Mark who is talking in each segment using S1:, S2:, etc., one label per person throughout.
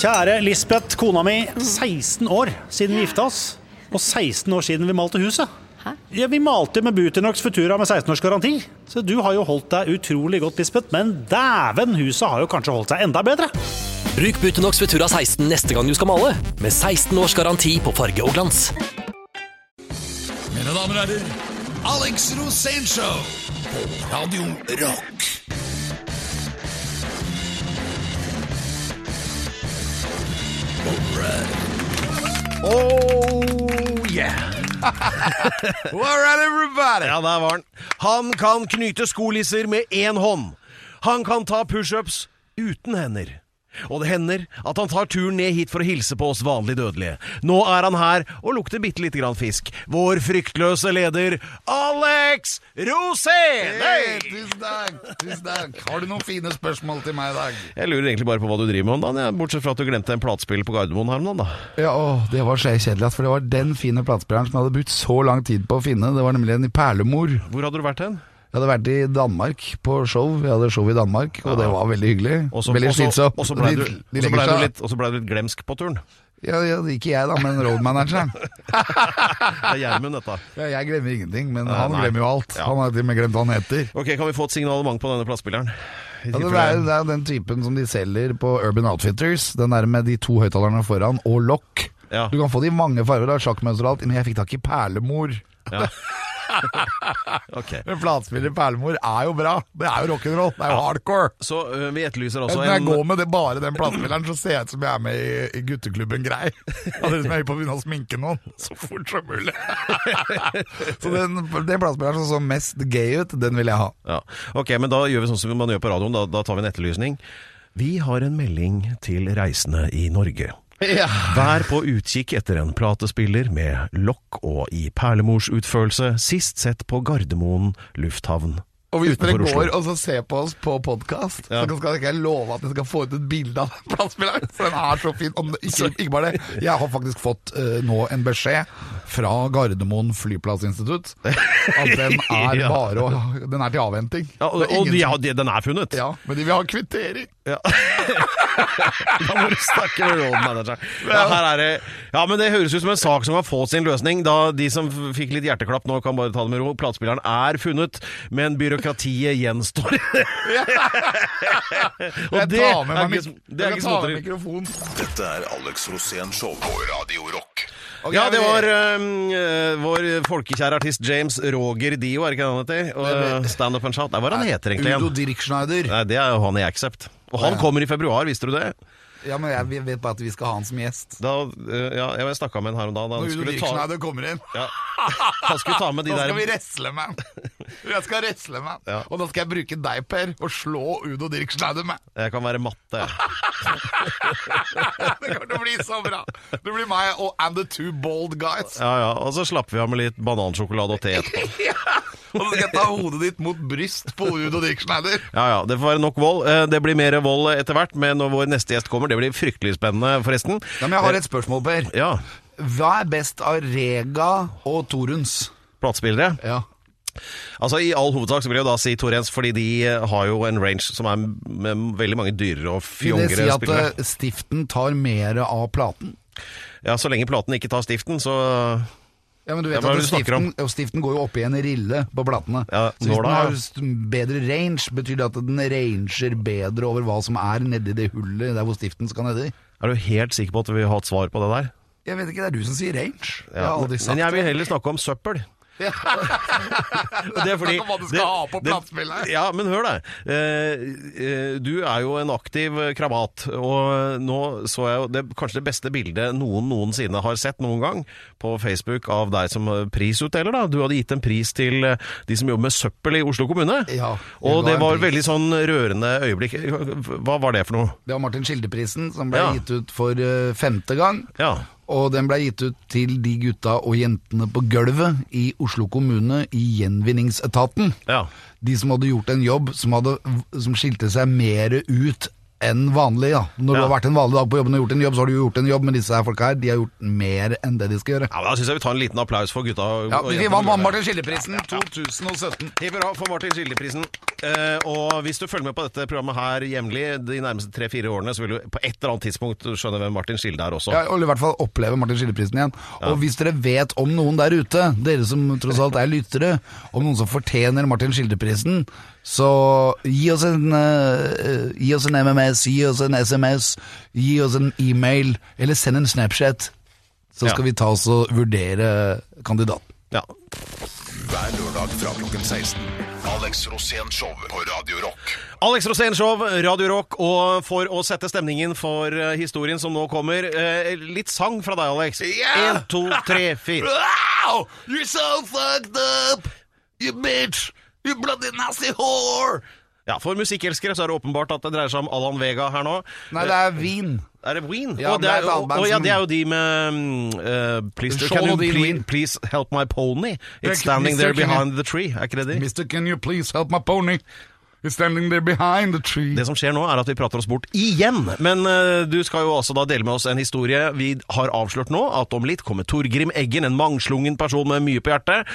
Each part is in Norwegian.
S1: Kjære Lisbeth, kona mi, 16 år siden vi gifta oss, og 16 år siden vi malte huset.
S2: Hæ?
S1: Ja, vi malte med Buteinox Futura med 16 års garanti. Så du har jo holdt deg utrolig godt, Lisbeth, men dæven, huset har jo kanskje holdt seg enda bedre.
S3: Bruk Buteinox Futura 16 neste gang du skal male, med 16 års garanti på farge og glans.
S4: Mine damer og herrer, Alex Rosénshow på Radio Rock.
S5: Oh yeah. Alright everybody. Ja, der var han. Han kan knyte skolisser med en hånd. Han kan ta push-ups uten hender. Og det hender at han tar turen ned hit for å hilse på oss vanlig dødelige. Nå er han her og lukter bitte litt grann fisk. Vår fryktløse leder, Alex Rosén!
S6: Hey, tusen takk. Har du noen fine spørsmål til meg i dag?
S5: Jeg lurer egentlig bare på hva du driver med om dagen, bortsett fra at du glemte en platespill på Gardermoen her om dagen da.
S6: Ja, det var så kjedelig, for det var den fine platespilleren som jeg hadde brukt så lang tid på å finne. Det var nemlig en i Perlemor.
S5: Hvor hadde du vært hen?
S6: Jeg hadde vært i Danmark på show. Jeg hadde show i Danmark, og det var veldig hyggelig. Veldig slitsomt.
S5: Og så ble du litt glemsk på turen.
S6: Ja, ikke jeg da, men roadmanageren.
S5: Det er Gjermund dette.
S6: Ja, jeg glemmer ingenting, men han glemmer jo alt. Ja. Han har til og med glemt hva han heter.
S5: Ok, kan vi få et signalement på denne plassspilleren?
S6: Ja, det er den typen som de selger på Urban Outfitters. Den der med de 2 høyttalerne foran og lokk. Ja. Du kan få de mange farver av sjakkmønster og alt, men jeg fikk tak i Perlemor. Ja.
S5: Okay.
S6: En platespiller i Perlemor er jo bra. Det er jo rock'n'roll, det er jo hardcore.
S5: Så vi etterlyser også
S6: når jeg går med bare den platespilleren, så ser jeg ut som jeg er med i gutteklubben Grei. Og det som jeg er på å begynne å sminke noen så fort som mulig. Så den platespilleren som så mest gay ut, den vil jeg ha.
S5: Ja. Ok, men da gjør vi sånn som man gjør på radioen. Da tar vi en etterlysning. Vi har en melding til reisende i Norge. Ja. Vær på utkikk etter en platespiller med lokk og i Perlemors utførelse, sist sett på Gardermoen lufthavn.
S6: Og hvis dere går og så ser på oss på podcast, så skal ikke jeg love at jeg skal få ut et bilde av den platespilleren. For den er så fin. Ikke bare det. Jeg har faktisk fått nå en beskjed fra Gardermoen flyplassinstitutt at den er den er til avventing.
S5: Ja, og den er funnet.
S6: Ja, men de vil ha kvittering. Ja.
S5: Da må du snakke med roadmanageren. Ja, men det høres ut som en sak som har fått sin løsning. Da de som fikk litt hjerteklapp nå kan bare ta det med ro. Platespilleren er funnet, men byråkratiet gjenstår.
S6: Og det er ikke småtteri.
S4: Dette er Alex Rosénshow på Radio Rock.
S5: Okay, ja, det var vår folkekjære artist James Roger Dio, er ikke han heter? Stand Up and Shout. Hva han heter egentlig igjen?
S6: Udo Dirkschneider.
S5: Nei, det er jo han i Accept. Og han kommer i februar, visste du det?
S6: Ja, men jeg vet bare at vi skal ha han som gjest.
S5: Jeg snakket med han her om dagen.
S6: Når Udo Dirkschneider kommer inn.
S5: Ja. Han skulle ta med de der.
S6: Nå skal vi wrestle med han. Jeg skal wrestle med han. Ja. Og da skal jeg bruke deg, Per, og slå Udo Dirkschneider med.
S5: Jeg kan være matte.
S6: Det kommer til å bli så bra. Det blir meg and the 2 bald guys.
S5: Ja, og så slapper vi av med litt banansjokolade og te etterpå.
S6: Ja. Og så skal jeg ta hodet ditt mot bryst på Udo Dirkschneider.
S5: Ja, det får være nok vold. Det blir mer vold etter hvert, men når vår neste gjest kommer, det blir fryktelig spennende forresten.
S6: Ja, men jeg har et spørsmål, Per.
S5: Ja.
S6: Hva er best av Rega og Toruns?
S5: Platespillere?
S6: Ja.
S5: Altså i all hovedsak så vil jeg da si Torens, fordi de har jo en range som er med veldig mange dyrere og fjongere spillere.
S6: Vil det si at stiften tar mer av platen?
S5: Ja, så lenge platen ikke tar stiften, så...
S6: Ja, men du vet at stiften går jo opp i en rille på platene.
S5: Ja,
S6: så hvis den har bedre range, betyr det at den ranger bedre over hva som er nedi det hullet der hvor stiften skal nedi?
S5: Er du helt sikker på at du vil ha et svar på det der?
S6: Jeg vet ikke, det er du som sier range.
S5: Ja, men jeg vil heller snakke om søppel.
S6: Ja.
S5: Det er fordi
S6: hva du skal ha på platespillet.
S5: Ja, men hør deg. Du er jo en aktiv krabat, og nå så jeg jo kanskje det beste bildet noensinne har sett noen gang på Facebook av deg som prisutdeler da. Du hadde gitt en pris til de som jobber med søppel i Oslo kommune.
S6: Ja,
S5: og det var veldig sånn rørende øyeblikk. Hva var det for noe?
S6: Det var Martin Skildeprisen som ble gitt ut for 5. gang.
S5: Ja.
S6: Og den ble gitt ut til de gutta og jentene på gulvet i Oslo kommune i gjenvinningsetaten.
S5: Ja.
S6: De som hadde gjort en jobb som skilte seg mer ut enn vanlig, da. Når du har vært en vanlig dag på jobben og gjort en jobb, så har du gjort en jobb, men disse her folka her, de har gjort mer enn det de skal gjøre.
S5: Ja, men da synes jeg vi tar en liten applaus for gutta.
S6: Ja, vi vant Martin Skildeprisen 2017.
S5: Hipp hurra for Martin Skildeprisen. Og hvis du følger med på dette programmet her jevnlig de nærmeste 3-4 årene, så vil du på et eller annet tidspunkt skjønne hvem Martin Skilde er også.
S6: Ja, og i hvert fall oppleve Martin Skildeprisen igjen. Og hvis dere vet om noen der ute, dere som tross alt er lyttere, om noen som fortjener Martin Skildeprisen, så gi oss en MMS, gi oss en SMS, gi oss en e-mail, eller send en Snapchat, så skal vi ta oss og vurdere kandidaten.
S5: Ja.
S4: Hver lørdag fra klokken 16. Alex Rosén Show på Radio Rock.
S5: Alex Rosén Show, Radio Rock, og for å sette stemningen for historien som nå kommer, litt sang fra deg, Alex. 1, 2, 3, 4.
S6: Wow! You're so fucked up! You bitch! You bloody nasty whore!
S5: Ja, for musikkelskere så er det åpenbart at det dreier seg om Alan Vega her nå.
S6: Nei, det er Wien.
S5: Er det Wien?
S6: Ja,
S5: det er jo de med please help my pony. It's standing there behind the tree. Er ikke det de?
S6: Mister, can you please help my pony? It's standing there behind the tree.
S5: Det som skjer nå er at vi prater oss bort igjen. Men du skal jo også da dele med oss en historie. Vi har avslørt nå at om litt kommer Torgrim Eggen, en mangslungen person med mye på hjertet.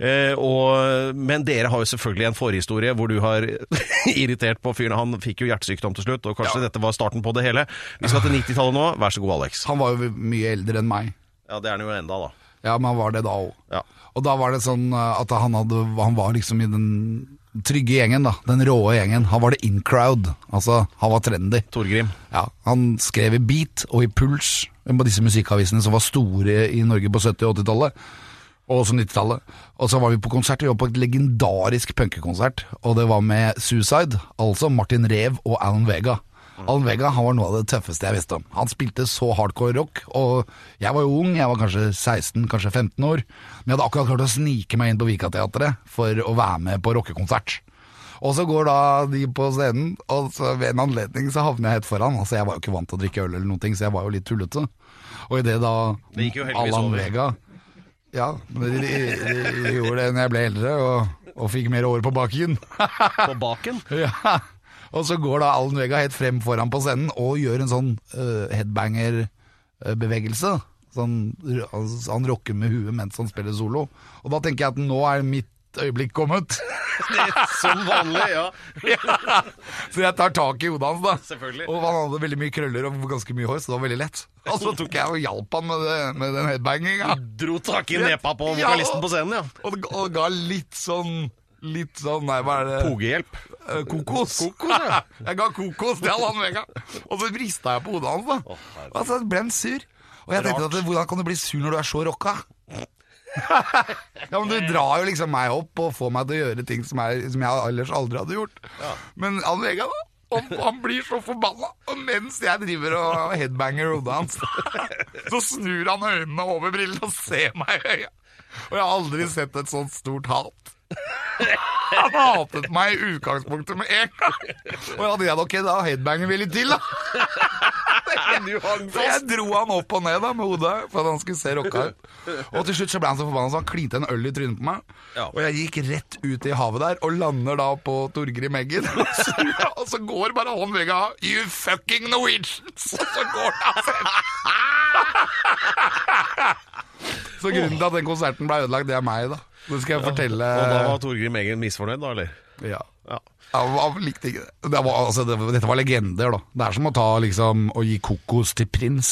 S5: Men dere har jo selvfølgelig en forhistorie hvor du har irritert på fyren. Han fikk jo hjertesykdom til slutt, og kanskje dette var starten på det hele. Vi skal til 90-tallet nå. Vær så god, Alex.
S6: Han var jo mye eldre enn meg.
S5: Ja, det er han jo enda da.
S6: Ja, men han var det da også.
S5: Ja.
S6: Og da var det sånn at han var liksom i den trygge gjengen da, den råe gjengen. Han var det in-crowd, altså han var trendy.
S5: Torgrim.
S6: Ja, han skrev i Beat og i Puls, på disse musikkavisene som var store i Norge på 70- og 80-tallet, og også 90-tallet. Og så var vi på konsert, vi var på et legendarisk punkekonsert, og det var med Suicide, altså Martin Rev og Alan Vega. Alan Vega, han var noe av det tøffeste jeg visste om. Han spilte så hardcore rock, og jeg var jo ung, jeg var kanskje 16, kanskje 15 år, men jeg hadde akkurat klart å snike meg inn på Vika-teatret for å være med på rockekonsert. Og så går da de på scenen, og så ved en anledning så havner jeg helt foran. Altså jeg var jo ikke vant til å drikke øl eller noen ting, så jeg var jo litt tullete. Og i det da
S5: det gikk jo heldigvis
S6: Alan
S5: over.
S6: Vega, ja, de gjorde det når jeg ble eldre, og fikk mer år på baken.
S5: På baken?
S6: Ja. Og så går da Alan Vega helt frem foran på scenen og gjør en sånn headbanger-bevegelse. Sånn, han rocker med huet mens han spiller solo. Og da tenker jeg at nå er mitt øyeblikk kommet.
S5: Som vanlig, ja.
S6: Ja. Så jeg tar tak i hodet hans da.
S5: Selvfølgelig.
S6: Og han hadde veldig mye krøller og ganske mye hår, så det var veldig lett. Og så tok jeg og hjalp han med den headbanginga.
S5: Dro tak i nepa på vokalisten på scenen, ja.
S6: Og ga litt sånn, nei, hva er det?
S5: Pogehjelp.
S6: Kokos, ja. Jeg ga kokos til Alan Vega. Og så vrista jeg på hodet hans da. Og så ble han sur. Og jeg tenkte at hvordan kan du bli sur når du er så rocka? Ja, men du drar jo liksom meg opp og får meg til å gjøre ting som jeg ellers aldri hadde gjort. Men Alan Vega da, han blir så forbanna. Og mens jeg driver og headbanger hodet hans, så snur han øynene over brillene og ser meg i øya. Og jeg har aldri sett et sånt stort hat. Han hatet meg i utgangspunktet med en gang. Og jeg hadde ok, da headbanger vi litt til da. Så jeg dro han opp og ned da med hodet for at han skulle se rocka ut. Og til slutt så ble han så forbannet så han klinte en øl i trynet på meg. Og jeg gikk rett ut i havet der og lander da på Torgrim Eggen. Og så går bare han Vega, you fucking Norwegians. Og så går han selv. Så grunnen til at den konserten ble ødelagt, det er meg da. Det skal jeg fortelle.
S5: Og da var Torgrim Eggen misfornøyd da, eller?
S6: Ja. Jeg likte ikke det. Dette var legender da. Det er som å ta liksom og gi kokos til prins.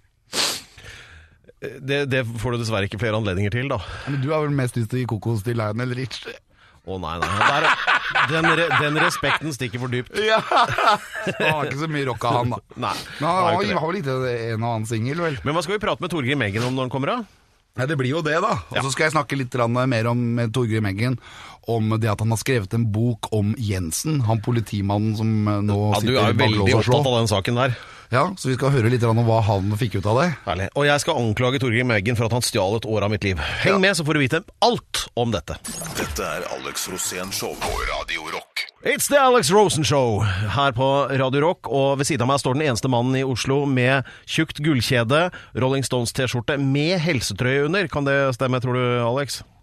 S5: Det får du dessverre ikke flere anledninger til da.
S6: Men du har vel mest lyst til å gi kokos til Lionel Richie?
S5: Nei. Den respekten stikker for dypt.
S6: Ja. Han har ikke så mye rock av han da.
S5: Nei.
S6: Men han har vel ikke en og annen single vel?
S5: Men hva skal vi prate med Torgrim Eggen om når han kommer av?
S6: Nei, det blir jo det da. Og så skal jeg snakke litt mer med Torgrim Eggen om det at han har skrevet en bok om Jensen, han politimannen som nå sitter i baklås og slå. Du er jo veldig opptatt av den saken der. Ja, så vi skal høre litt om hva han fikk ut av det.
S5: Herlig. Og jeg skal anklage Torgrim Eggen for at han stjal et år av mitt liv. Heng med, så får du vite alt om dette.
S4: Dette er Alex Rosén Show på Radio Rock.
S5: It's the Alex Rosen Show her på Radio Rock, og ved siden av meg står den eneste mannen i Oslo med tjukt gullkjede, Rolling Stones t-skjorte med helsetrøye under. Kan det stemme, tror du, Alex?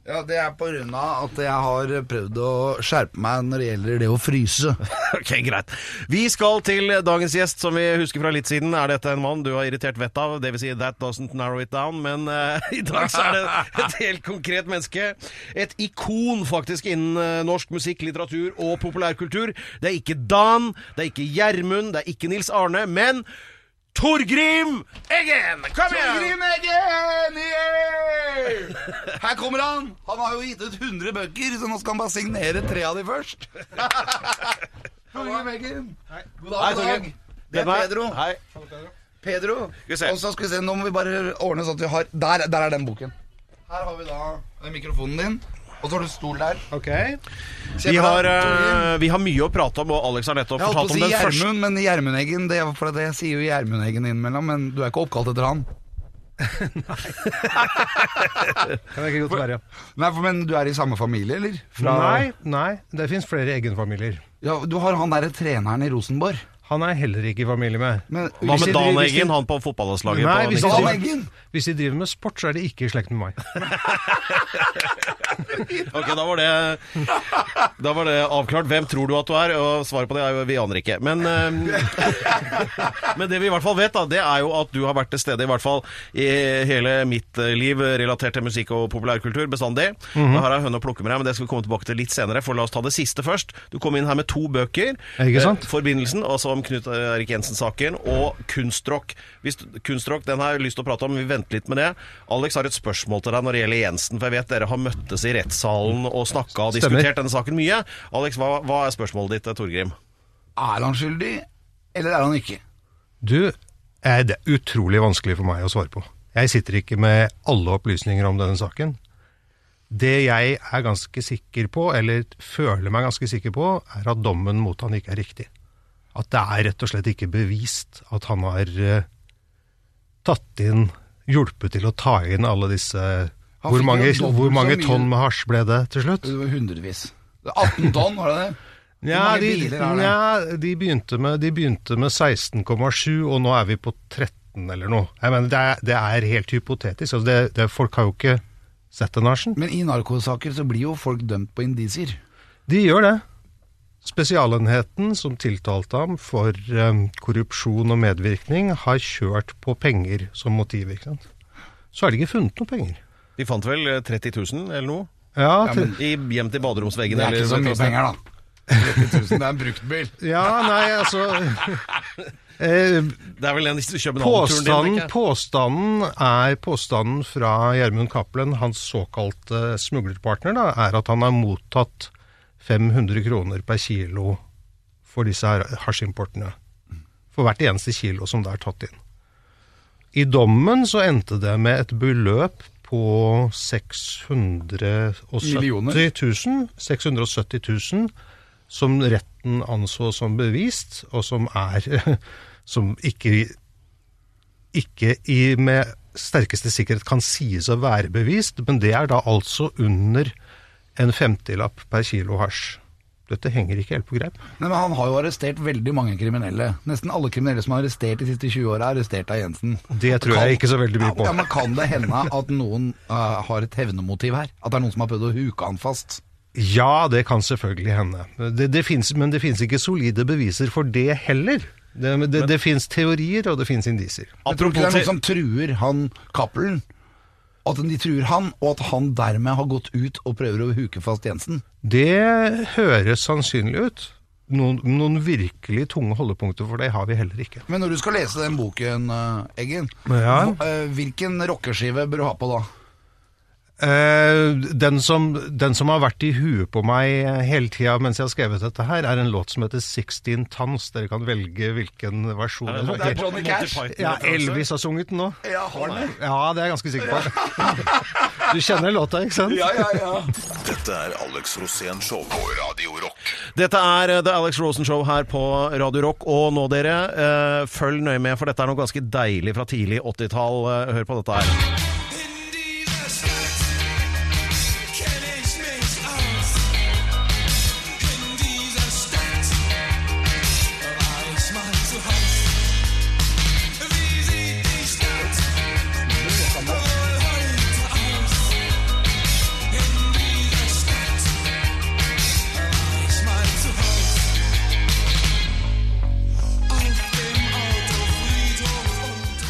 S6: Ja, det på grunn av at jeg har prøvd å skjerpe meg når det gjelder det å fryse.
S5: Ok, greit. Vi skal til dagens gjest, som vi husker fra litt siden. Er dette en mann du har irritert vett av? Det vil si, that doesn't narrow it down. Men i dag så er det et helt konkret menneske. Et ikon faktisk innen norsk musikk, litteratur og populærkultur. Det ikke Dan, det ikke Gjermund, det ikke Nils Arne, men Torgrim Eggen! Kom igjen!
S6: Torgrim Eggen! Yeah! Her kommer han. Han har jo gitt ut 100 bøker, så nå skal han bare signere 3 av de først. Torgrim Eggen. God dag, god dag. Det Pedro.
S5: Hei.
S6: Pedro. Og så skal vi se, nå må vi bare ordne sånn at vi har... Der den boken. Her har vi da mikrofonen din. Og så har du stol der.
S1: Ok.
S5: Vi har mye å prate om, og Alex har nettopp fortalt om den første.
S6: Jeg holdt på å si Gjermund, men Gjermund Eggen, det er for at jeg sier jo Gjermund Eggen innimellom, men du er ikke oppkalt etter han.
S1: Nei. Kan det ikke godt være.
S6: Nei, men du er i samme familie, eller?
S2: Nei, det finnes flere Eggen-familier.
S6: Ja, du har han der treneren i Rosenborg.
S2: Han er heller ikke i familie med.
S5: Hva med Dan Eggen, han på fotballandslaget?
S2: Nei, hvis de driver med sport, så er de ikke i slekt med meg.
S5: Ok, da var det avklart. Hvem tror du at du er? Og svaret på det er jo, vi aner ikke. Men det vi i hvert fall vet da, det er jo at du har vært til stede i hvert fall i hele mitt liv relatert til musikk og populærkultur bestandig. Da har jeg hønne å plukke med deg, men det skal vi komme tilbake til litt senere, for la oss ta det siste først. Du kom inn her med 2 bøker. Ikke sant? Forbindelsen, og så om Knut Erik Jensen-saken, og Kunstrock. Kunstrock, den har jeg lyst til å prate om, vi venter litt med det. Alex har et spørsmål til deg når det gjelder Jensen, for jeg vet dere har møttes i rettssalen og snakket og diskutert denne saken mye. Alex, hva er spørsmålet ditt, Torgrim?
S6: Er han skyldig, eller er han ikke?
S2: Du, det er utrolig vanskelig for meg å svare på. Jeg sitter ikke med alle opplysninger om denne saken. Det jeg er ganske sikker på, eller føler meg ganske sikker på, er at dommen mot han ikke er riktig. At det er rett og slett ikke bevist at han har hjulpet til å ta inn alle disse... Hvor mange tonn med hasj ble det til slutt?
S6: Det var hundrevis. 18 tonn, var det det?
S2: Ja, de begynte med 16,7, og nå er vi på 13 eller noe. Jeg mener, det er helt hypotetisk. Altså folk har jo ikke sett den hasjen.
S6: Men i narkosaker så blir jo folk dømt på indisier.
S2: De gjør det. Spesialenheten som tiltalte ham for korrupsjon og medvirkning har kjørt på penger som motiv, ikke sant? Så har de ikke funnet noen penger.
S5: De fant vel 30 000 eller noe?
S2: Ja,
S5: hjem til baderomsveggen.
S6: Det er ikke så mye penger da. 30 000, det er en bruktbil.
S2: Ja, nei, altså...
S5: det er vel en København-turen din,
S2: Påstanden fra Gjermund Cappelen, hans såkalte smuglerpartner, da, er at han har mottatt 500 kroner per kilo for disse hasjimportene. For hvert eneste kilo som det er tatt inn. I dommen så endte det med et beløp på 670 000, som retten anså som bevist, og som ikke med sterkeste sikkerhet kan sies å være bevist, men det er da altså under en 50-lapp per kilo hasj. Dette henger ikke helt på greip.
S6: Nei, men han har jo arrestert veldig mange kriminelle. Nesten alle kriminelle som har arrestert de siste 20 årene er arrestert av Jensen.
S2: Det tror jeg ikke så veldig mye på.
S6: Ja, men kan det hende at noen har et hevnemotiv her? At det er noen som har prøvd å huke han fast?
S2: Ja, det kan selvfølgelig hende. Men det finnes ikke solide beviser for det heller. Det finnes teorier, og det finnes indisier.
S6: Jeg tror ikke det er noen som truer han Cappelen. At de truer han, og at han dermed har gått ut og prøver å huke fast Jensen?
S2: Det høres sannsynlig ut. Noen virkelig tunge holdepunkter for det har vi heller ikke.
S6: Men når du skal lese den boken, Eggen, hvilken rockeskive bør du ha på da?
S2: Den som har vært i huet på meg hele tiden mens jeg har skrevet dette her, er en låt som heter 16 Tons. Dere kan velge hvilken versjon.
S6: Det er Johnny Cash.
S2: Ja, Elvis har sunget den nå.
S6: Ja, har den.
S2: Ja, det er jeg ganske sikker på. Du kjenner låta, ikke sant?
S6: Ja.
S4: Dette er Alex Rosén Show på Radio Rock.
S5: Dette er The Alex Rosen Show her på Radio Rock, og nå dere, følg nøye med, for dette er noe ganske deilig fra tidlig 80-tall. Hør på dette her.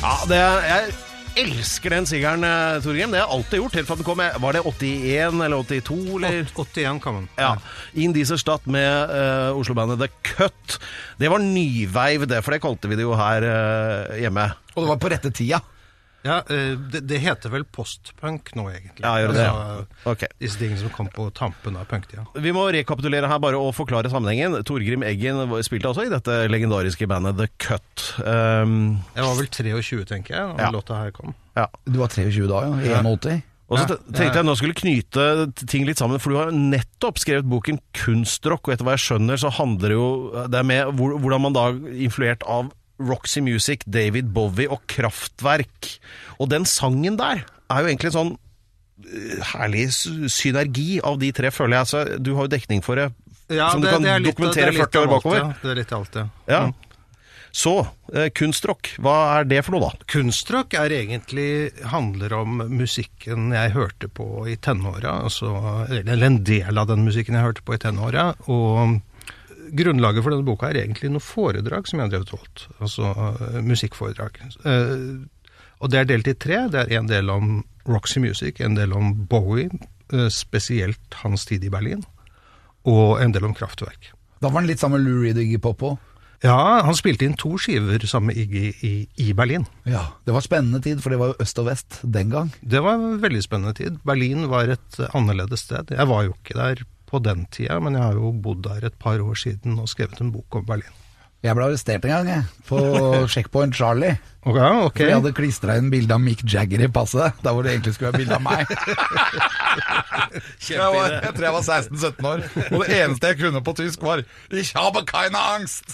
S5: Jeg elsker den singeren, Torgrim. Det har jeg alltid gjort, helt fra den kom. Var det 81 eller 82? Eller?
S2: 81 kan man.
S5: Ja. In Dieser Stadt med Oslo-bandet The Cut. Det var nyveiv, for det kalte vi det jo her hjemme.
S6: Og det var på rette tida.
S2: Ja, det heter vel postpunk nå, egentlig.
S5: Ja, gjør det.
S2: Okay. Disse tingene som kom på tampen av punktida.
S5: Vi må rekapitulere her bare og forklare sammenhengen. Torgrim Eggen spilte også i dette legendariske bandet The Cut.
S2: Jeg var vel 23, tenker jeg, da låta her kom.
S6: Ja. Du var 23 da, ja? 81?
S5: Og så tenkte jeg nå skulle knyte ting litt sammen, for du har nettopp skrevet boken Kunstrock, og etter hva jeg skjønner så handler det jo det med hvordan man da influert av Roxy Music, David Bowie og Kraftwerk. Og den sangen der er jo egentlig en sånn herlig synergi av de tre, føler jeg. Så du har jo dekning for det, som du kan dokumentere 40 år bakover.
S2: Det er litt av alt,
S5: ja. Så, Kunstrock, hva er det for noe da?
S2: Kunstrock handler om musikken jeg hørte på i tenåra, eller en del av den musikken jeg hørte på i tenåra, og grunnlaget for denne boka er egentlig noen foredrag som jeg har drevet holdt, altså musikkforedrag. Og det er delt i 3. Det er en del om Roxy Music, en del om Bowie, spesielt hans tid i Berlin, og en del om Kraftwerk.
S6: Da var han litt sammen med Lou Reed og Iggy Pop på?
S2: Ja, han spilte inn 2 skiver sammen med Iggy i Berlin.
S6: Ja, det var spennende tid, for det var jo øst og vest den gang.
S2: Det var en veldig spennende tid. Berlin var et annerledes sted. Jeg var jo ikke der på den tida, men jeg har jo bodd der et par år siden og skrevet en bok om Berlin.
S6: Jeg ble arrestert en gang, på Checkpoint Charlie.
S2: Okay.
S6: For jeg hadde klistret inn bilde av Mick Jagger i passet, der hvor det egentlig skulle være bilde av meg. Jeg tror jeg var 16-17 år, og det eneste jeg kunne på tysk var «Ich habe keine Angst!»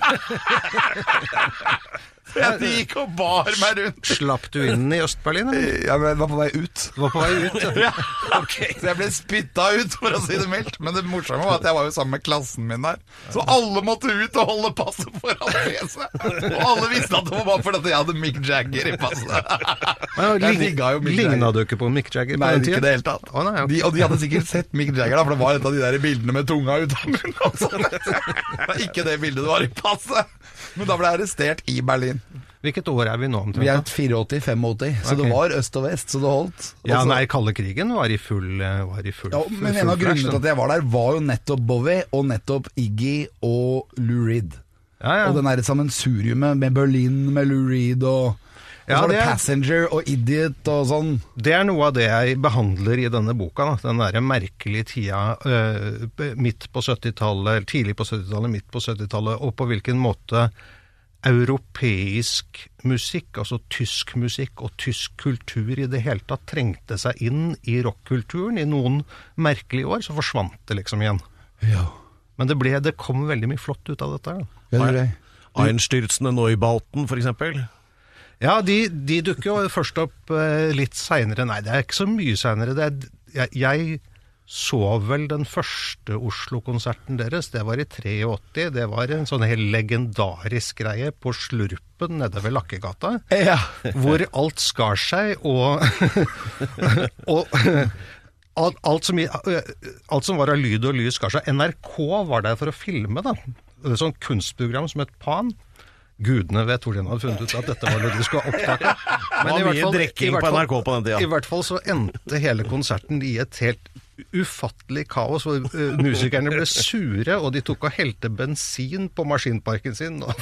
S6: Jeg gikk og bar meg rundt.
S2: Slapp du inn i Øst-Berlin, eller?
S6: Ja, men jeg var på vei ut.
S2: Du var på vei ut,
S6: ja. Okay. Så jeg ble spytta ut, for å si det mildt. Men det morsomme var at jeg var jo sammen med klassen min der. Så alle måtte ut og holde passet foran fjeset. Og alle visste at det var bare fordi jeg hadde Mick Jagger i passet. Jeg digget jo Mick Jagger.
S2: Lignet du ikke på Mick Jagger på
S6: nei,
S2: den tiden?
S6: Nei, ikke det helt tatt. Okay. Og de hadde sikkert sett Mick Jagger da, for det var et av de der bildene med tunga ut av munnen og sånn. Det var ikke det bildet det var i passet. Men da ble jeg arrestert i Berlin.
S2: Hvilket år er vi nå omtrent?
S6: Vi er 84-85, så det var øst og vest, så det holdt.
S2: Ja, nei, kalde krigen var i full
S6: ja, men en av grunnene til at jeg var der var jo nettopp Bowie, og nettopp Iggy og Lou Reed. Ja. Og den der sammensuriumet med Berlin, med Lou Reed, og så var det Passenger og Idiot og sånn.
S2: Det er noe av det jeg behandler i denne boka, da. Den der merkelige tida midt på 70-tallet, tidlig på 70-tallet, midt på 70-tallet, og på hvilken måte europeisk musikk, altså tysk musikk og tysk kultur i det hele tatt trengte seg inn i rockkulturen i noen merkelige år, så forsvant det liksom igjen.
S6: Ja.
S2: Men det kom veldig mye flott ut av dette.
S6: Ja, det.
S5: Einstürzende Neubauten, for eksempel?
S2: Ja, de dukker jo først opp litt senere. Nei, det er ikke så mye senere. Jeg så vel den første Oslo-konserten deres, det var i 83, det var en sånn helt legendarisk greie på Slurpen nede ved Lakkegata, hvor alt skar seg, og alt som var av lyd og lys skar seg. NRK var der for å filme da, et sånt kunstprogram som het Pan. Gudene vet hvor de hadde funnet ut at dette var det de skulle opptake. Men
S5: det var mye drikking på NRK på den tida.
S2: I hvert fall så endte hele konserten i et helt ufattelig kaos, hvor musikerne ble sure, og de tok og helte bensin på maskinparken sin, og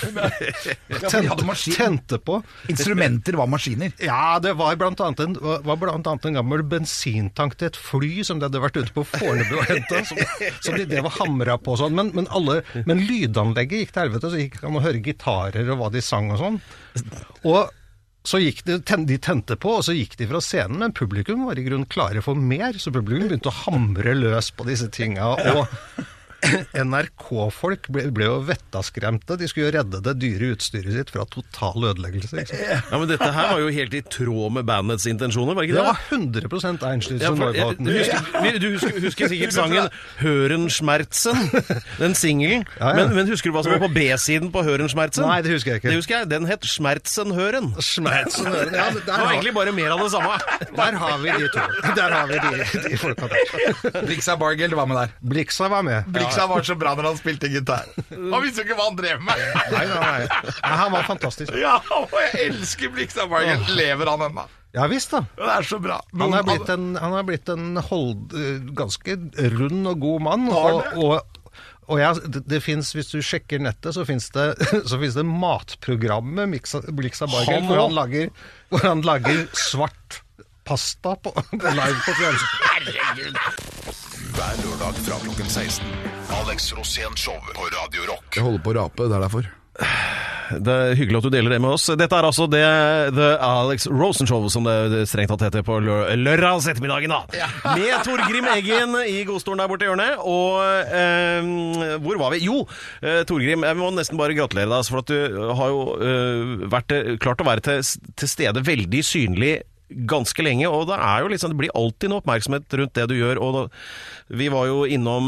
S2: tente på.
S6: Instrumenter var maskiner?
S2: Ja, det var blant annet en gammel bensintank til et fly som de hadde vært ute på Fornebu og hentet, som de var hamret på sånn, men lydanlegget gikk til helvete, så gikk man å høre gitarer og hva de sang og sånn. Og så gikk de tente på, og så gikk de fra scenen, men publikum var i grunn klare for mer, så publikum begynte å hamre løs på disse tingene, og NRK-folk ble jo vettaskremte. De skulle jo redde det dyre utstyret sitt fra total ødeleggelse.
S5: Ja, men dette her var jo helt i tråd med bandets intensjoner, var det ikke det?
S2: Det var 100% Einstürzende.
S5: Du husker sikkert sangen Hörenschmerzen, den singelen. Men husker du hva som var på B-siden på Hörenschmerzen?
S2: Nei, det husker jeg ikke.
S5: Det husker jeg. Den het Schmerzenhøren.
S2: Schmerzenhøren, ja.
S5: Det var egentlig bare mer av det samme.
S2: Der har vi de to. Der har vi de folka der.
S6: Blixa Bargeld var med der.
S2: Blixa var med.
S6: Blixen var så bra når han spilte gitar. Han visste jo ikke hva han drev med.
S2: Nei. Han var fantastisk.
S6: Ja, og jeg elsker Blixen Bargain. Lever han ennå?
S2: Ja visst da.
S6: Det er så bra.
S2: Han har blitt en ganske rund og god mann, og det finnes, hvis du sjekker nettet, så finnes det matprogrammet Blixen Bargain, hvor han lager svart pasta på live på fjernsyn.
S6: Herregud.
S4: Hver lørdag fra klokken 16. Alex Rosén Show på Radio Rock.
S6: Jeg holder på å rape, det er derfor.
S5: Det er hyggelig at du deler det med oss. Dette er altså The Alex Rosen Show, som det strengt tatt heter på lørdags ettermiddagen da. Ja. Med Torgrim Eggen i godstolen der borte i hjørnet. Og hvor var vi? Jo, Torgrim, jeg må nesten bare gratulere deg, for at du har jo klart å være til stede veldig synlig ganske lenge, og det er jo liksom, det blir alltid noe oppmerksomhet rundt det du gjør, og vi var jo innom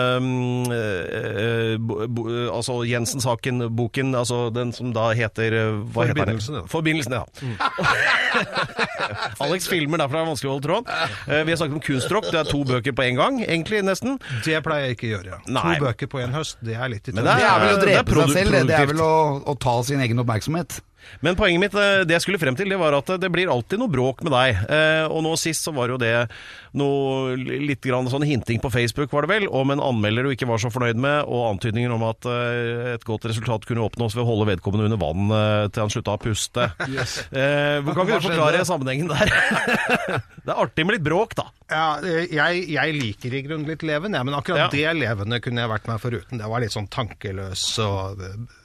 S5: altså Jensen-saken, boken, altså den som da heter Forbindelsen, ja. Alex filmer derfor er det vanskelig å holde tråd. Vi har snakket om kunstrock, det er 2 bøker på en gang, egentlig nesten.
S2: Det pleier jeg ikke å gjøre.
S5: Nei.
S2: 2 bøker på en høst, det er litt i
S6: Men det er vel å drepe seg selv, det er vel å ta sin egen oppmerksomhet.
S5: Men poenget mitt, det jeg skulle frem til, det var at det blir alltid noe bråk med deg. Og nå sist så var jo det noe litt grann sånn hinting på Facebook, var det vel, om en anmelder du ikke var så fornøyd med, og antydninger om at et godt resultat kunne oppnås ved å holde vedkommende under vann til han slutta å puste. Yes. Hvor kan ikke du forklare sammenhengen der? Det er artig med litt bråk, da.
S2: Ja, jeg liker i grunnen litt leven, men akkurat det levende kunne jeg vært meg foruten. Det var litt sånn tankeløs og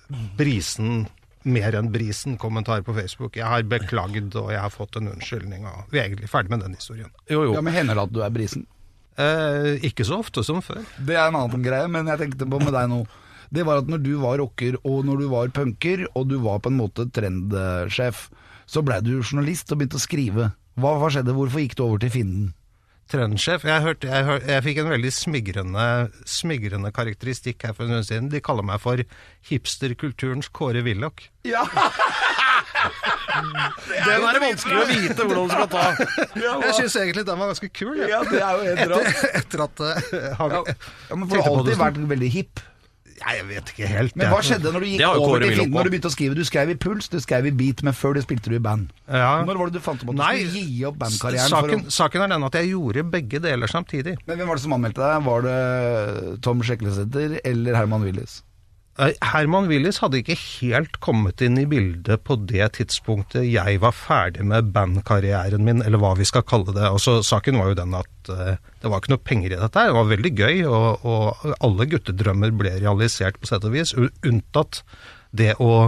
S2: mer enn brisen kommentar på Facebook. Jeg har beklagd, og jeg har fått en unnskyldning, og vi er egentlig ferdig med den historien.
S6: Jo. Ja, men hender det at du er brisen?
S2: Ikke så ofte som før.
S6: Det er en annen greie, men jeg tenkte på med deg nå. Det var at når du var rocker, og når du var punker, og du var på en måte trendsjef, så ble du journalist og begynte å skrive. Hva skjedde? Hvorfor gikk du over til Finden?
S2: Trendsjef. Jeg fikk en veldig smigrende karakteristikk her for en stund siden. De kaller meg for hipsterkulturens Kåre Willoch. Ja!
S5: Den er det vanskelig å vite hvordan du skal ta.
S2: Jeg synes egentlig den var ganske kul.
S6: Ja, det er jo helt rått.
S2: Etter at
S6: men for du har alltid vært veldig hipp.
S2: Jeg vet ikke helt.
S6: Men hva skjedde når du gikk over til Finden, når du begynte å skrive? Du skrev i Puls, du skrev i Beat, men før det spilte du i band. Ja. Når var det du fant om at du skulle gi opp bandkarrieren?
S2: Saken er den at jeg gjorde begge deler samtidig.
S6: Men hvem var det som anmeldte deg? Var det Tom Skjeklesæter eller Herman Willis?
S2: Herman Willis hadde ikke helt kommet inn i bildet på det tidspunktet jeg var ferdig med bandkarrieren min, eller hva vi skal kalle det. Altså, saken var jo den at det var ikke noe penger i dette. Det var veldig gøy, og alle guttedrømmer ble realisert på sett og vis, unntatt det å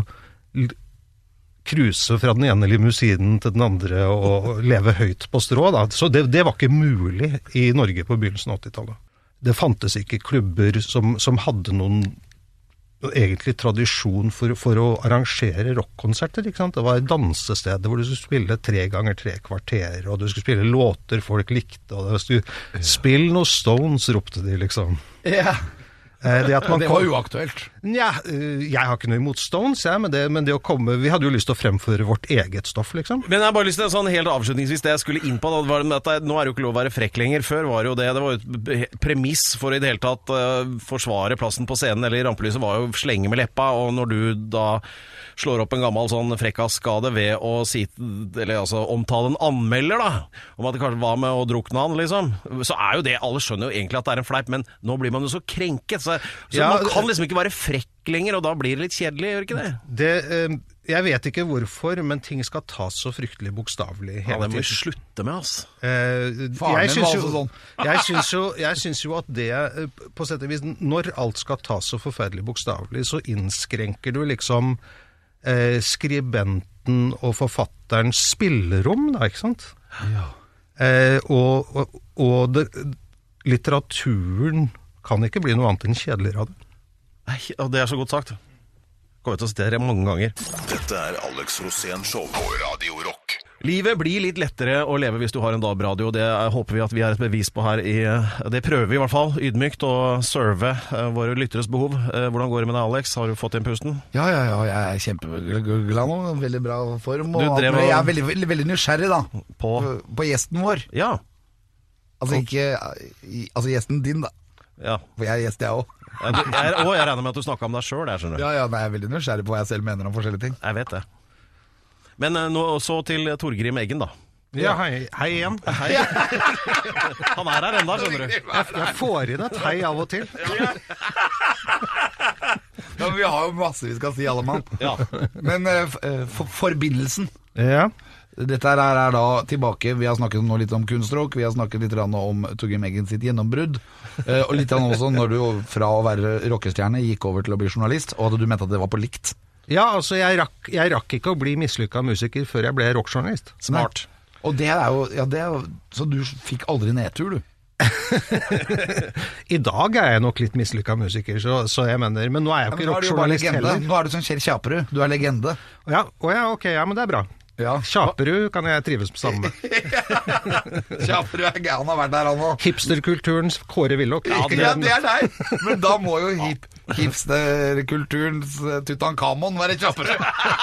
S2: kruse fra den ene limousinen til den andre og leve høyt på strå. Da. Så det var ikke mulig i Norge på begynnelsen av 80-tallet. Det fantes ikke klubber som hadde noen egentlig tradisjon for å arrangere rockkonserter, ikke sant? Det var dansesteder hvor du skulle spille 3 ganger 3 kvarter, og du skulle spille låter folk likte, og du skulle spille noe Stones, ropte de liksom.
S6: Ja. Det var uaktuelt.
S2: Ja, jeg har ikke noe imot Stones, men det å komme, vi hadde jo lyst til å fremføre vårt eget stoff, liksom.
S5: Men jeg har bare lyst til sånn helt avslutningsvis, det jeg skulle inn på, da, at nå er det jo ikke lov å være frekk lenger. Før var det var jo et premiss for i det hele tatt forsvare plassen på scenen, eller rampelyset var jo slenge med leppa, og når du da slår opp en gammel sånn frekkaskade ved å omtale en anmelder da, om at det kanskje var med å drukne han, liksom, så er jo det, alle skjønner jo egentlig at det er en fleip, men nå blir man jo så krenket, så man kan liksom ikke være frekk lenger, og da blir det litt kjedelig, gjør ikke det?
S2: Jeg vet ikke hvorfor, men ting skal tas så fryktelig bokstavelig hele tiden.
S5: Det må vi slutte med, altså.
S2: Jeg synes jo at det, på sett og vis, når alt skal tas så forferdelig bokstavelig, så innskrenker du liksom skribenten og forfatterens spillerom, da, ikke sant? Ja. Og litteraturen kan ikke bli noe annet enn kjedeligere av det.
S5: Nei, det er så godt sagt. Kommer til å sitere mange ganger.
S4: Dette er Alex Rosén Show på Radio Rock.
S5: Livet blir litt lettere å leve hvis du har en DAB-radio. Det håper vi at vi er et bevis på her. Det prøver vi i hvert fall, ydmykt, å serve våre lytteres behov. Hvordan går det med deg, Alex? Har du fått inn pusten?
S6: Ja, jeg er kjempeglad nå. Veldig bra form. Jeg er veldig nysgjerrig da, på gjesten vår.
S5: Ja.
S6: Altså gjesten din da.
S5: Ja.
S6: For jeg er gjest, jeg også.
S5: Ja, jeg regner med at du snakket om deg selv, jeg skjønner.
S6: Ja, nei, jeg er veldig nysgjerrig på hva jeg selv mener om forskjellige ting.
S5: Jeg vet det. Men nå så til Torgrim Eggen, da.
S2: Ja, hei igjen.
S5: Hei. Han er her enda, skjønner du.
S2: Jeg får inn et hei av og til.
S6: Ja, men vi har jo masse vi skal si, alle mann.
S5: Ja.
S6: Men forbindelsen.
S2: Ja.
S6: Dette her er da tilbake. Vi har snakket nå litt om kunstråk. Vi har snakket litt om Torgrim Eggen sitt gjennombrudd. Og litt også når du fra å være rockestjerne gikk over til å bli journalist, og at du mente at det var på likt.
S2: Ja, altså jeg rakk ikke å bli mislykket musiker før jeg ble rockjournalist.
S5: Smart.
S6: Nei. Og det er jo, så du fikk aldri nedtur, du.
S2: I dag er jeg nok litt mislykket musiker, så jeg mener, men nå er jeg jo ikke rockjournalist heller.
S6: Nå er du sånn Kjell Kjaperud, du er legende.
S2: Ja, ok, ja, men det er bra.
S6: Ja.
S2: Kjaperud kan jeg trives sammen med.
S6: Kjaperud er gøy, han har vært der han også.
S2: Hipsterkulturens Kåre Willoch.
S6: Ja, det er deg. Men da må jo hipsterkulturens Tutankhamon være Kjaperud.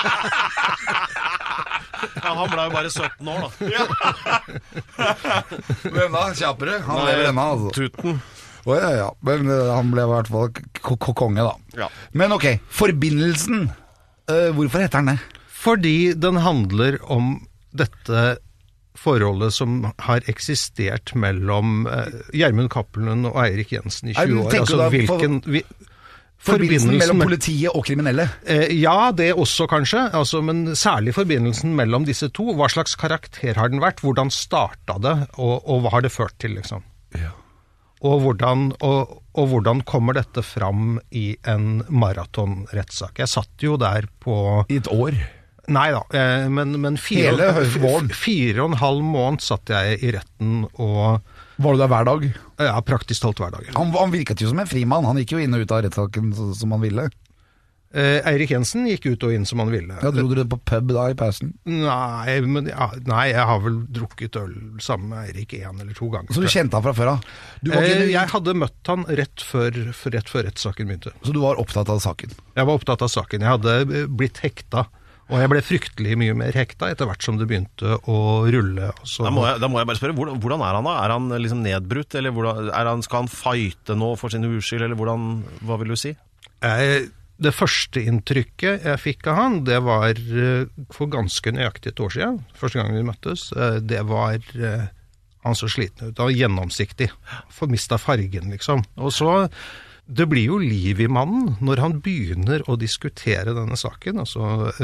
S5: Ja, han ble jo bare 17 år da.
S6: Ja. Men da, Kjaperud, han lever ennå, altså.
S5: Tuten.
S6: Ja. Men han ble i hvert fall konge, da.
S5: Ja.
S6: Men ok, forbindelsen. Hvorfor heter den det?
S2: Fordi den handler om dette forholdet som har eksistert mellom Gjermund Cappelen og Eirik Jensen i 20 år.
S6: Tenker
S2: Altså,
S6: du da forbindelsen mellom politiet og kriminelle?
S2: Ja, det også kanskje, altså, men særlig forbindelsen mellom disse to. Hva slags karakter har den vært? Hvordan startet det, og hva har det ført til, liksom?
S6: Ja.
S2: Og hvordan kommer dette fram i en maratonrettssak? Jeg satt jo der på...
S6: I et år?
S2: Nei da, men
S6: hele våren?
S2: 4,5 måneder satt jeg i retten, og...
S6: Var du der hver dag?
S2: Ja, praktisk talt hver dag.
S6: Han virket jo som en frimann, han gikk jo inn og ut av rettssaken som han ville.
S2: Eirik Jensen gikk ut og inn som han ville.
S6: Ja, dro dere på pub da i pausen?
S2: Nei, jeg har vel drukket øl sammen med Eirik 1 eller 2 ganger.
S6: Så du kjente han fra før av?
S2: Jeg hadde møtt han rett før rettssaken begynte.
S6: Så du var opptatt av saken?
S2: Jeg var opptatt av saken. Jeg hadde blitt hekta. Og jeg ble fryktelig mye mer hekta etter hvert som det begynte å rulle. Da
S5: må jeg bare spørre, hvordan er han da? Er han liksom nedbrutt, eller skal han fighte nå for sin uskyld, eller hva vil du si?
S2: Det første inntrykket jeg fikk av han, det var for ganske nøyaktig et år siden, første gang vi møttes. Det var han så sliten ut, og gjennomsiktig, mistet fargen liksom. Og så... Det blir jo liv i mannen når han begynner å diskutere denne saken. Altså,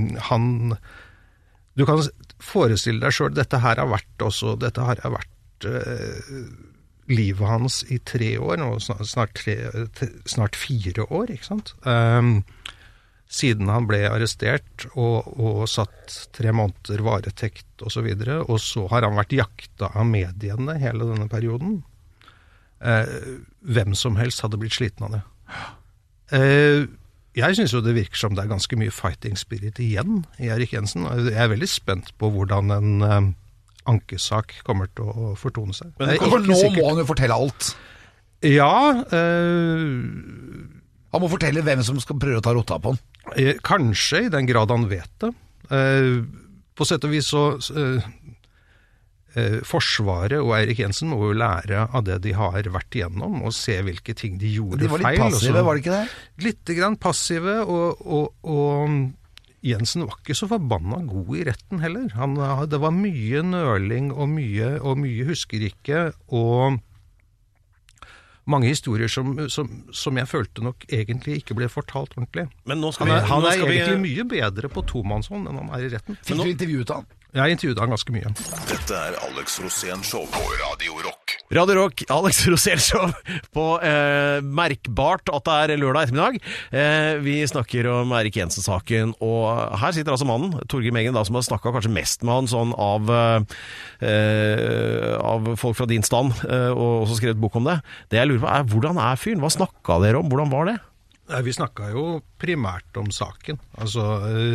S2: du kan forestille deg selv, dette har vært livet hans i 3 år, og snart 4 år, ikke sant? Siden han ble arrestert og satt 3 måneder varetekt og så videre, og så har han vært jakta av mediene hele denne perioden. Hvem som helst hadde blitt sliten av det. Jeg synes jo det virker som det er ganske mye fighting spirit igjen i Eirik Jensen. Jeg er veldig spent på hvordan en ankesak kommer til å fortone seg.
S6: Men nå må han jo fortelle alt.
S2: Ja.
S6: Han må fortelle hvem som skal prøve å ta rotta på han.
S2: Kanskje, i den grad han vet det. På sett og vis så... Forsvaret og Eirik Jensen må jo lære av det de har vært igjennom, og se hvilke ting de gjorde feil.
S6: De var litt passive, var det ikke det?
S2: Litt grann passive, og Jensen var ikke så forbanna god i retten heller. Det var mye nøling og mye husker ikke, og mange historier som jeg følte nok egentlig ikke ble fortalt ordentlig.
S5: Men
S2: han er egentlig mye bedre på tomannshånd enn han er i retten.
S6: Fikk du intervjuet han?
S2: Jeg intervjuet han ganske mye.
S4: Dette er Alex Rosén Show på Radio Rock.
S5: Radio Rock, Alex Rosén Show på merkbart at det er lørdag ettermiddag. Vi snakker om Eirik Jensen-saken, og her sitter altså mannen, Torgrim Eggen, som har snakket kanskje mest med han sånn av folk fra din stand, og også skrevet bok om det. Det jeg lurer på er, hvordan er fyren? Hva snakket dere om? Hvordan var det?
S2: Vi snakket jo primært om saken. Altså...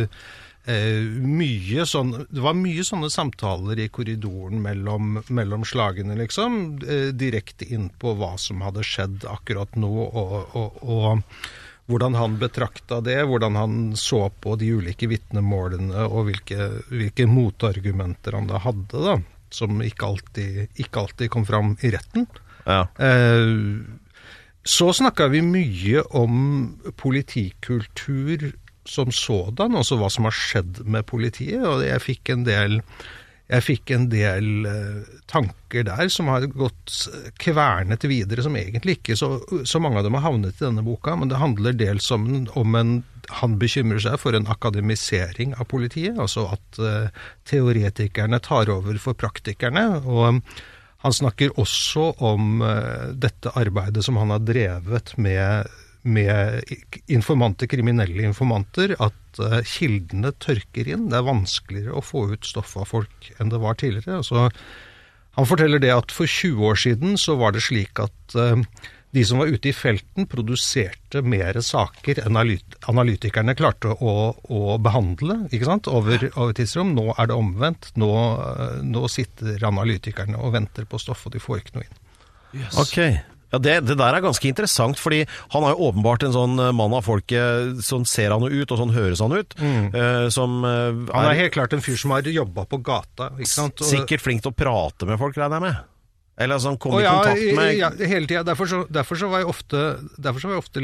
S2: det var mye sånne samtaler i korridoren mellom slagene liksom, direkte inn på hva som hadde skjedd akkurat nå, og hvordan han betraktet det, hvordan han så på de ulike vitnemålene, og hvilke motargumenter han da hadde da, som ikke alltid kom fram i retten.
S5: Ja.
S2: Så snakket vi mye om politikultur som sådan, altså hva som har skjedd med politiet, og jeg fikk en del tanker der som har gått kvernet videre, som egentlig ikke så mange av dem har havnet i denne boka, men det handler dels om han bekymrer seg for en akademisering av politiet, altså at teoretikerne tar over for praktikerne, og han snakker også om dette arbeidet som han har drevet med informanter, kriminelle informanter, at kildene tørker inn. Det er vanskeligere å få ut stoff av folk enn det var tidligere. Altså, han forteller det at for 20 år siden så var det slik at de som var ute i felten produserte mer saker enn analytikerne klarte å behandle, ikke sant, over tidsrom. Nå er det omvendt. Nå sitter analytikerne og venter på stoff, og de får ikke noe inn.
S5: Yes. Ok. Ja, det der er ganske interessant, fordi han er jo åpenbart en sånn mann av folket, sånn ser han jo ut, og sånn høres han ut. Han
S2: er helt klart en fyr som har jobbet på gata, ikke sant?
S5: Sikkert flink til å prate med folk, regner jeg med. Eller altså han kom i kontakt med...
S2: Ja, hele tiden. Derfor så var jeg ofte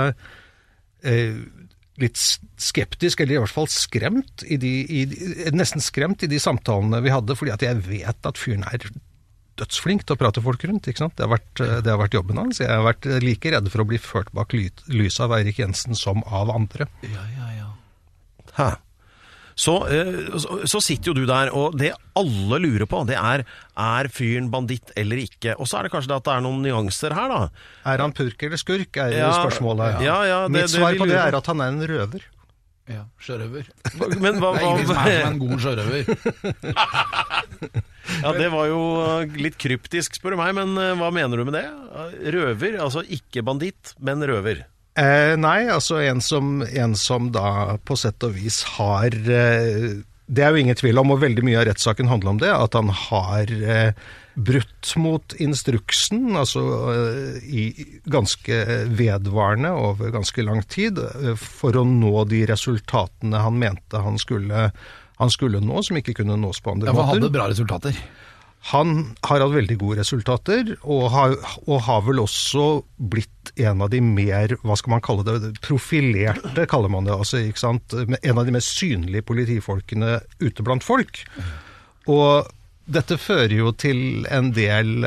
S2: litt skeptisk, eller i hvert fall skremt, nesten skremt i de samtalene vi hadde, fordi at jeg vet at fyren er dødsflink til å prate folk rundt, ikke sant? Det har vært jobben hans. Jeg har vært like redd for å bli ført bak lyset av Eirik Jensen som av andre.
S5: Ja. Hæ. Så sitter jo du der, og det alle lurer på, det er fyren banditt eller ikke? Og så er det kanskje det at det er noen nyanser her, da.
S2: Er han purk eller skurk, er jo spørsmålet.
S5: Ja,
S2: mitt svar på det er at han er en røver.
S6: Ja, sjørøver.
S5: Men hva...
S6: Det er ingen som er en god sjørøver.
S5: Ja, det var jo litt kryptisk, spør du meg, men hva mener du med det? Røver, altså ikke banditt, men røver.
S2: Nei, altså en som da på sett og vis har... det er jo ingen tvil om, og veldig mye av rettssaken handler om det, at han har brutt mot instruksen, altså ganske vedvarende over ganske lang tid, for å nå de resultatene han mente han skulle nå, som ikke kunne nås på andre måter.
S6: Han hadde bra resultater.
S2: Han har hatt veldig gode resultater, og har vel også blitt en av de mer, hva skal man kalle det, profilerte, kaller man det, altså, ikke sant? En av de mest synlige politifolkene ute blant folk. Og dette fører jo til en del,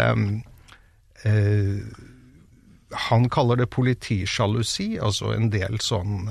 S2: han kaller det politisjalusi, altså en del sånn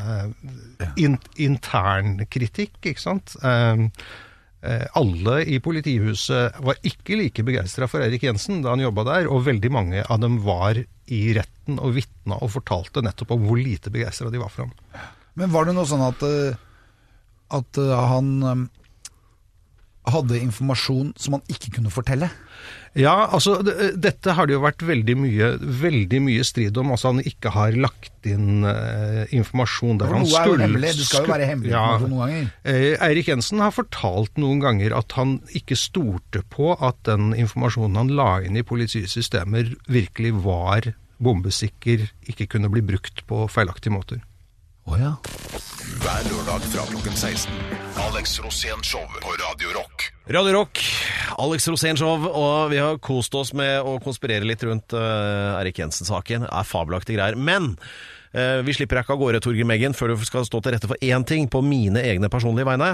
S2: intern kritikk, ikke sant? Alle i politihuset var ikke like begeistret for Eirik Jensen da han jobbet der, og veldig mange av dem var i retten og vittnet og fortalte nettopp om hvor lite begeistret de var for ham.
S6: Men var det noe sånn at han hadde informasjon som han ikke kunne fortelle?
S2: Ja, altså dette har det jo vært veldig mye strid om, altså han ikke har lagt inn informasjon der han
S6: skulle... Noe er jo hemmelig, det skal jo være hemmelig informasjon noen ganger.
S2: Eirik Jensen har fortalt noen ganger at han ikke stolte på at den informasjonen han la inn i politisystemer virkelig var bombesikker, ikke kunne bli brukt på feilaktige måter.
S6: Ja.
S4: Hver lørdag fra klokken 16. Alex Rosén Show på Radio Rock.
S5: Radio Rock, Alex Rosén Show, og vi har kost oss med å konspirere litt rundt Eirik Jensen-saken. Det er fabelaktige greier, men vi slipper ikke av gårde, Torgrim Eggen, før du skal stå til rette for én ting på mine egne personlige vegne.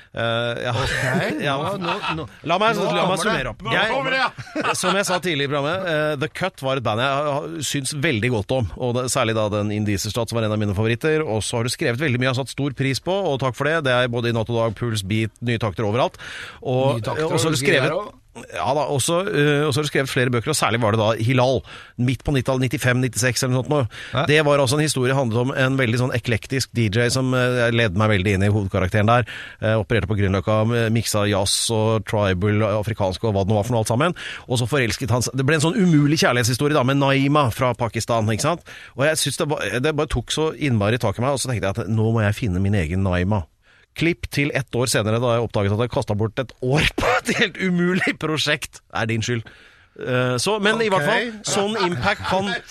S5: La meg summere opp. Som jeg sa tidlig i programmet, The Cut var et band jeg syns veldig godt om, og særlig da den Indieserstad som var en av mine favoritter, og så har du skrevet veldig mye jeg har satt stor pris på, og takk for det. Det er både i Natt og Dag, Puls, Beat, nye takter overalt. Og så har du skrevet... Ja da, og så har du skrevet flere bøker, og særlig var det da Hilal, midt på 90-tallet, 95-96 eller noe sånt. Ja. Det var altså en historie, handlet om en veldig sånn eklektisk DJ som ledde meg veldig inn i hovedkarakteren der, opererte på Grünerløkka, miksa jazz og tribal, afrikansk og hva det nå var for noe alt sammen, og så forelsket han. Det ble en sånn umulig kjærlighetshistorie da, med Naima fra Pakistan, ikke sant? Og jeg synes det bare tok så innmari tak i meg, og så tenkte jeg at nå må jeg finne min egen Naima. Klipp til 1 år senere, da jeg oppdaget at jeg kastet bort 1 år på et helt umulig prosjekt. Det er din skyld. Men i hvert fall, sånn impact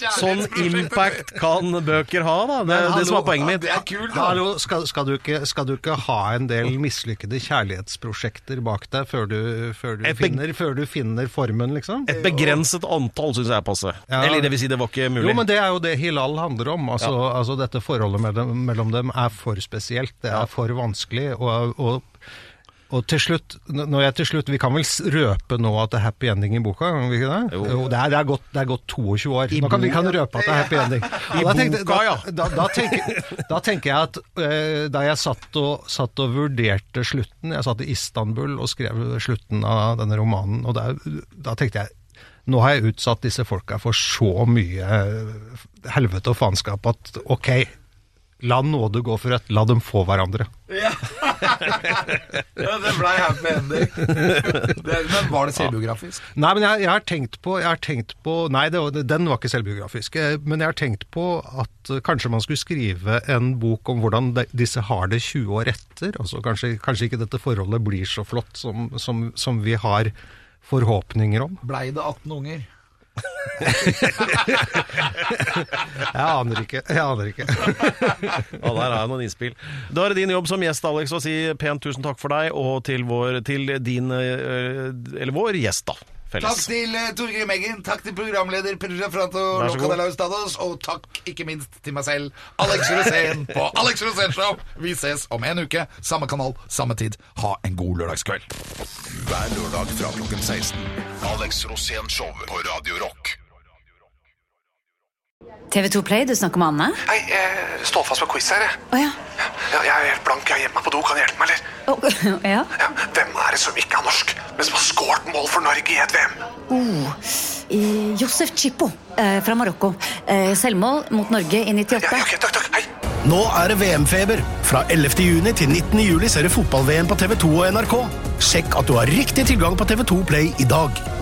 S5: kan bøker ha, da. Det som var poenget mitt.
S6: Det kult, da.
S2: Hallo, skal du ikke ha en del mislykkede kjærlighetsprosjekter bak deg før du finner formen, liksom?
S5: Et begrenset antall, synes jeg passer.
S2: Ja.
S5: Eller det vil si, det var ikke mulig.
S2: Jo, men det er jo det Hilal handler om. Altså dette forholdet mellom dem er for spesielt. Det er for vanskelig, og til slutt, vi kan vel røpe nå at det er happy ending i boka, kan vi ikke det? Jo, det er gått 22 år. Vi kan røpe at det er happy ending. Da tenker jeg at da jeg satt og vurderte slutten, jeg satt i Istanbul og skrev slutten av denne romanen, og da tenkte jeg, nå har jeg utsatt disse folka for så mye helvete og faenskap at ok, la nåde gå for la dem få hverandre.
S6: Ja, det ble happy ending. Men var det selvbiografisk?
S2: Nei, men jeg har tenkt på nei, den var ikke selvbiografisk, men jeg har tenkt på at kanskje man skulle skrive en bok om hvordan disse har det 20 år etter, altså kanskje ikke dette forholdet blir så flott som vi har forhåpninger om.
S6: Blei det 18 unger?
S2: Jeg aner ikke.
S5: Der er noen innspill. Da er det din jobb som gjest, Alex, å si pent tusen takk for deg, og til vår gjest da, felles.
S6: Takk til Torgeir Meggen, takk til programleder Pedro Gianfranto Locadelaus, og takk ikke minst til meg selv, Alex Rosén på Alex Rosén Show. Vi ses om en uke, samme kanal, samme tid. Ha en god lørdagskveld.
S4: Hver lørdag fra klokken 16. Alex Rosén Show på Radio Rock.
S7: TV2 Play, du snakker med Anne?
S8: Hei, jeg står fast med quiz her, jeg.
S7: Åja.
S8: Jeg er helt blank, jeg er hjemme på do, kan du hjelpe meg, eller?
S7: Ja.
S8: Hvem er det som ikke er norsk, men som har skåret mål for Norge i et VM?
S7: Josef Chipo fra Marokko. Selvmål mot Norge i 98.
S8: Ja, ok, takk, hei.
S9: Nå er det VM-feber. Fra 11. juni til 19. juli ser du fotball-VM på TV2 og NRK. Sjekk at du har riktig tilgang på TV2 Play i dag.